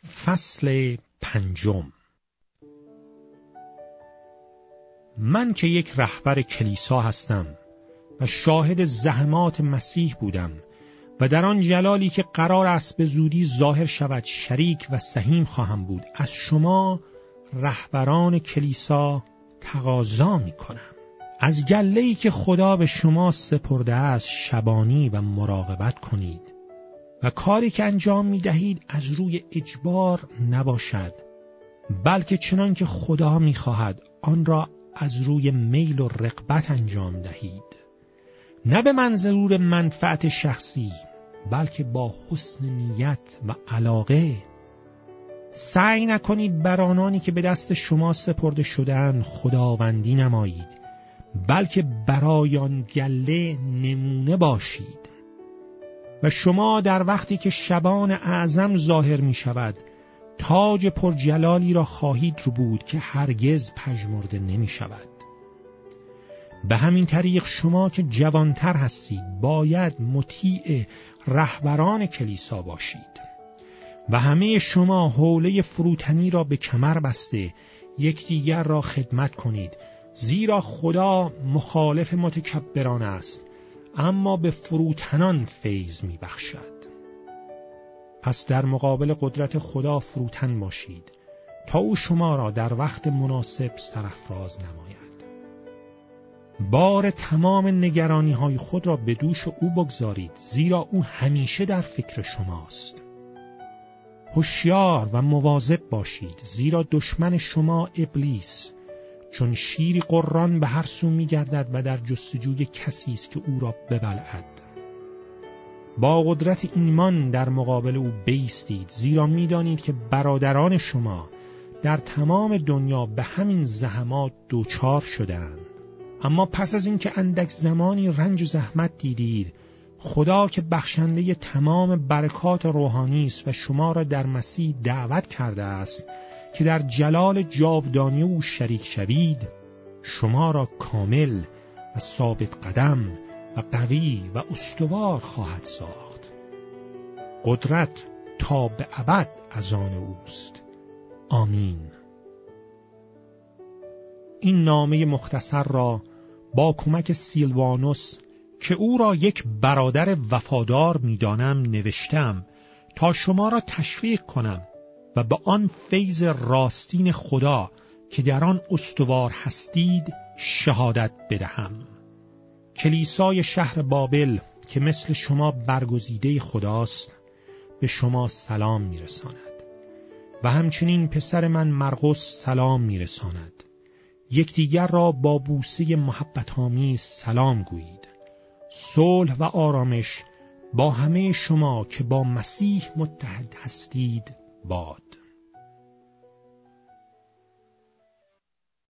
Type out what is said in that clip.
فصل 5. من که یک رهبر کلیسا هستم و شاهد زحمات مسیح بودم و در آن جلالی که قرار است به زودی ظاهر شود شریک و سهیم خواهم بود، از شما رهبران کلیسا تقاضا می کنم از گله‌ای که خدا به شما سپرده است شبانی و مراقبت کنید و کاری که انجام می دهید از روی اجبار نباشد، بلکه چنان که خدا می خواهد آن را از روی میل و رغبت انجام دهید، نه به منظور منفعت شخصی بلکه با حسن نیت و علاقه. سعی نکنید بر آنانی که به دست شما سپرده شدند خداوندی نمایید، بلکه برای آن گله نمونه باشید. و شما در وقتی که شبان اعظم ظاهر می شود تاج پرجلالی را خواهید ربود که هرگز پژمرده نمی شود. به همین طریق شما که جوانتر هستید باید مطیع رهبران کلیسا باشید و همه شما حوله فروتنی را به کمر بسته یکدیگر را خدمت کنید، زیرا خدا مخالف متکبران است اما به فروتنان فیض می بخشد. پس در مقابل قدرت خدا فروتن باشید تا او شما را در وقت مناسب سرافراز نماید. بار تمام نگرانی های خود را به دوش او بگذارید، زیرا او همیشه در فکر شماست. هوشیار و مواظب باشید، زیرا دشمن شما ابلیس چون شیری قران به هر سو می گردد و در جستجوی کسی است که او را ببلعد. با قدرت ایمان در مقابل او بایستید، زیرا می دانید که برادران شما در تمام دنیا به همین زحمات دوچار شدند. اما پس از اینکه اندک زمانی رنج و زحمت دیدید، خدا که بخشنده تمام برکات روحانی است و شما را در مسیح دعوت کرده است که در جلال جاودانی او شریک شوید، شما را کامل و ثابت قدم و قوی و استوار خواهد ساخت. قدرت تا به ابد از آن اوست. آمین. این نامه مختصر را با کمک سیلوانوس که او را یک برادر وفادار می‌دانم نوشتم تا شما را تشویق کنم و به آن فیض راستین خدا که در آن استوار هستید شهادت بدهم. کلیسای شهر بابل که مثل شما برگزیده خداست به شما سلام می‌رساند و همچنین پسر من مرقس سلام می‌رساند. یکدیگر را با بوسه محبت‌آمیز سلام گویید. صلح و آرامش با همه شما که با مسیح متحد هستید باد.